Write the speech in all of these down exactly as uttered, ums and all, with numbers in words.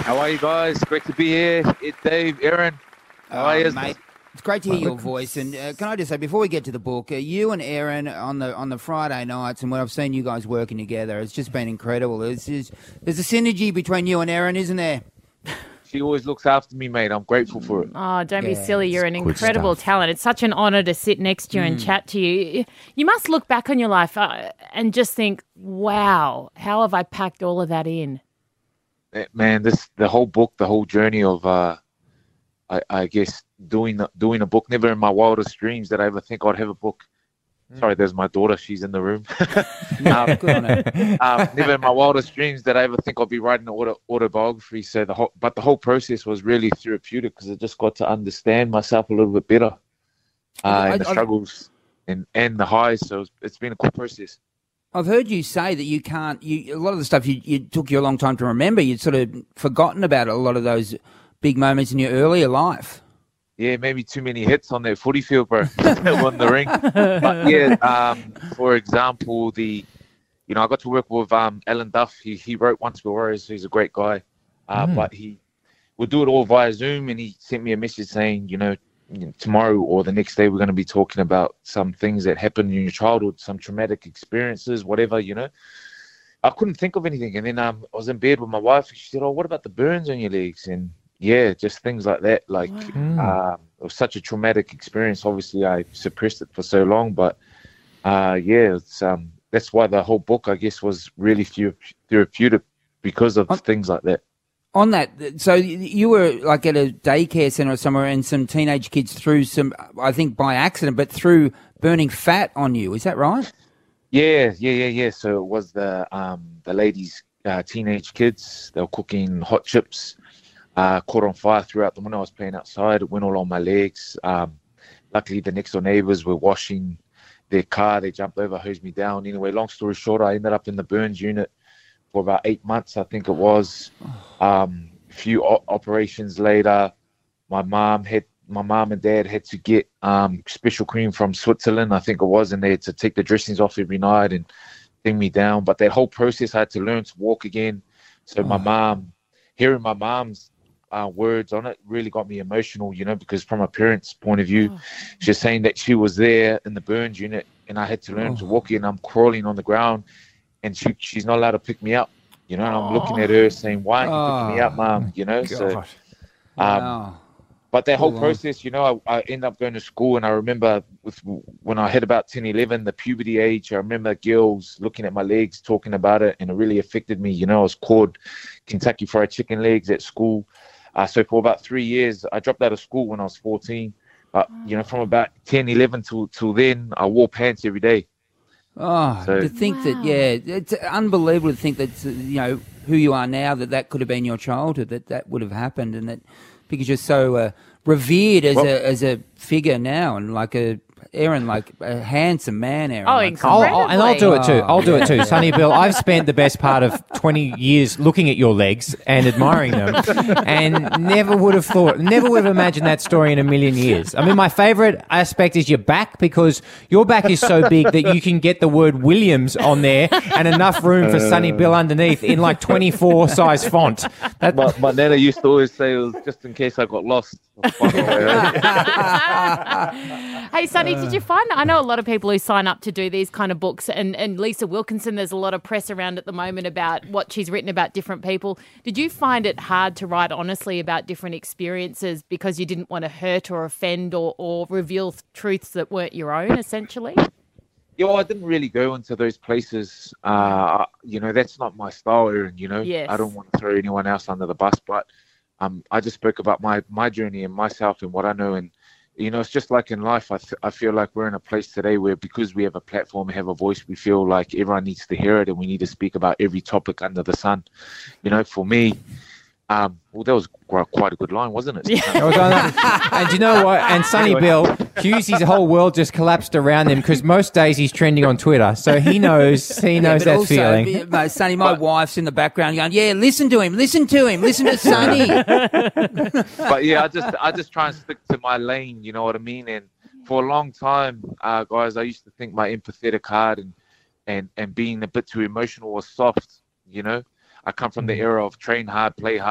How are you guys? Great to be here. It's Dave, Aaron. How are Oh, you? mate, it's great to hear your voice. And uh, can I just say, before we get to the book, uh, you and Aaron on the on the Friday nights, and when I've seen you guys working together, it's just been incredible. There's there's, there's a synergy between you and Aaron, isn't there? She always looks after me, mate. I'm grateful for it. Oh, don't be Yeah, silly. You're an incredible stuff. talent. It's such an honour to sit next to you and chat to you. You must look back on your life uh, and just think, wow, how have I packed all of that in? Eh, Man, this the whole book, the whole journey of, uh, I, I guess, doing doing a book. Never in my wildest dreams did I ever think I'd have a book. Sorry, there's my daughter. She's in the room. um, Good on her. um, never in my wildest dreams did I ever think I'd be writing an auto, autobiography. So the whole, but the whole process was really therapeutic because I just got to understand myself a little bit better, uh, I- and the I- struggles and and the highs. So it's, it's been a cool process. I've heard you say that you can't. You a lot of the stuff you, you took you a long time to remember. You'd sort of forgotten about a lot of those big moments in your earlier life. Yeah, maybe too many hits on that footy field, bro. Won the ring. But yeah, um, for example, the, you know, I got to work with um, Alan Duff. He he wrote Once We're Warriors. He's a great guy. Uh, Mm. But he would do it all via Zoom, and he sent me a message saying, you know, you know, tomorrow or the next day we're going to be talking about some things that happened in your childhood, some traumatic experiences, whatever, you know. I couldn't think of anything. And then um, I was in bed with my wife. And she said, oh, what about the burns on your legs? And yeah, just things like that. Like, um, it was such a traumatic experience. Obviously, I suppressed it for so long. But uh, yeah, it's um, that's why the whole book, I guess, was really thera- therapeutic because of On- things like that. On that, so you were like at a daycare centre or somewhere, and some teenage kids threw some, I think by accident, but threw burning fat on you. Is that right? Yeah, yeah, yeah, yeah. So it was the um the ladies, uh, teenage kids. They were cooking hot chips. Uh, caught on fire throughout the winter. I was playing outside. It went all on my legs. Um, luckily, the next door neighbours were washing their car. They jumped over, hosed me down. Anyway, long story short, I ended up in the burns unit for about eight months, I think it was. Um, a few o- operations later, my mom had my mom and dad had to get um, special cream from Switzerland, I think it was, and they had to take the dressings off every night and thing me down. But that whole process, I had to learn to walk again. So my mom, hearing my mom's uh, words on it really got me emotional, you know, because from a parent's point of view, she's saying that she was there in the burns unit and I had to learn to walk again. I'm crawling on the ground and she she's not allowed to pick me up, you know, and I'm looking at her saying, why aren't you picking me up, Mom? You know, so God. um, Wow. but that whole Cool, process, you know, I, I ended up going to school, and I remember with when I hit about ten, eleven, the puberty age, I remember girls looking at my legs, talking about it, and it really affected me. You know, I was called Kentucky Fried Chicken legs at school. Uh, so for about three years, I dropped out of school when I was fourteen. But, you know, from about ten, eleven till, till then, I wore pants every day. Oh, So- to think that, Wow. yeah, it's unbelievable to think that, uh, you know, who you are now, that that could have been your childhood, that that would have happened, and that because you're so uh, revered as Well- a as a figure now, and like a Aaron, like a handsome man, Aaron. Oh, like incredible. I'll, I'll, and I'll do it too. Oh. I'll do it too. Sonny Bill, I've spent the best part of twenty years looking at your legs and admiring them and never would have thought, never would have imagined that story in a million years. I mean, my favorite aspect is your back, because your back is so big that you can get the word Williams on there and enough room for Sonny Bill underneath in like twenty-four size font. That, My, my nana used to always say it was just in case I got lost. Hey, Sonny, did you find, I know a lot of people who sign up to do these kind of books, and, and Lisa Wilkinson, there's a lot of press around at the moment about what she's written about different people. Did you find it hard to write honestly about different experiences because you didn't want to hurt or offend or, or reveal truths that weren't your own, essentially? Yeah, well, I didn't really go into those places. Uh, you know, that's not my style, Aaron, you know. Yes. I don't want to throw anyone else under the bus, but um, I just spoke about my, my journey and myself and what I know. And, you know, it's just like in life, I, th- I feel like we're in a place today where because we have a platform, we have a voice, we feel like everyone needs to hear it and we need to speak about every topic under the sun. You know, for me, um, well, that was quite quite a good line, wasn't it? That was on that. And do you know what? And Sonny Bill, Hughesy's whole world just collapsed around him because most days he's trending on Twitter, so he knows he knows but that also, feeling. yeah, mate, Sonny, my wife's in the background going, yeah, listen to him, listen to him, listen to Sonny. But yeah, I just I just try and stick to my lane, you know what I mean? And for a long time, uh, guys, I used to think my empathetic heart and, and, and being a bit too emotional was soft, you know? I come from the era of train hard, play hard,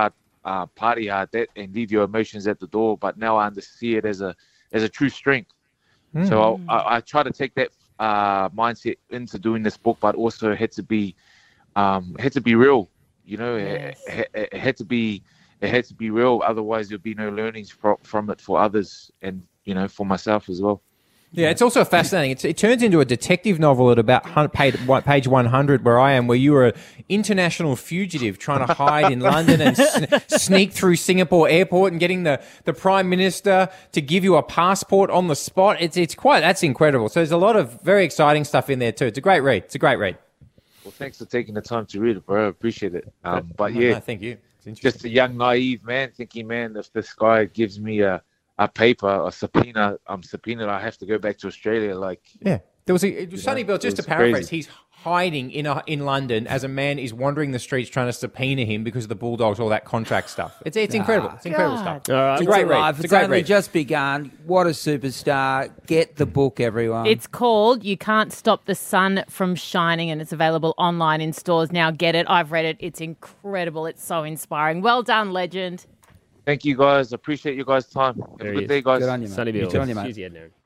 uh, party hard that and leave your emotions at the door. But now I understand see it as a as a true strength. Mm. So I, I, I try to take that uh, mindset into doing this book, but also had to be um, had to be real. You know, yes. it, it, it had to be it had to be real. Otherwise, there'll be no learnings from from it for others, and you know, for myself as well. Yeah, it's also fascinating. It's, it turns into a detective novel at about page, page one hundred, where I am, where you were an international fugitive trying to hide in London and sn- sneak through Singapore airport and getting the, the Prime Minister to give you a passport on the spot. It's it's quite, that's incredible. So there's a lot of very exciting stuff in there too. It's a great read. It's a great read. Well, thanks for taking the time to read it, bro. I appreciate it. Um, but no, yeah, no, thank you. Just a young, naive man thinking, man, if this guy gives me a a paper, a subpoena, I'm subpoenaed, I have to go back to Australia. Like, yeah, there was a Sonny Bill. Just to paraphrase, crazy. He's hiding in a, in London as a man is wandering the streets trying to subpoena him because of the Bulldogs, all that contract stuff. It's it's incredible. It's incredible God. stuff. All right. It's a great read. Alive. It's a It's great only read. just begun. What a superstar! Get the book, everyone. It's called You Can't Stop the Sun from Shining, and it's available online in stores now. Get it. I've read it. It's incredible. It's so inspiring. Well done, legend. thank you guys. Appreciate you guys' time. Have There a he good is. day, guys. Good on you, mate. Sonny Bill. Good on you, mate. Excuse you, Ed Nairn.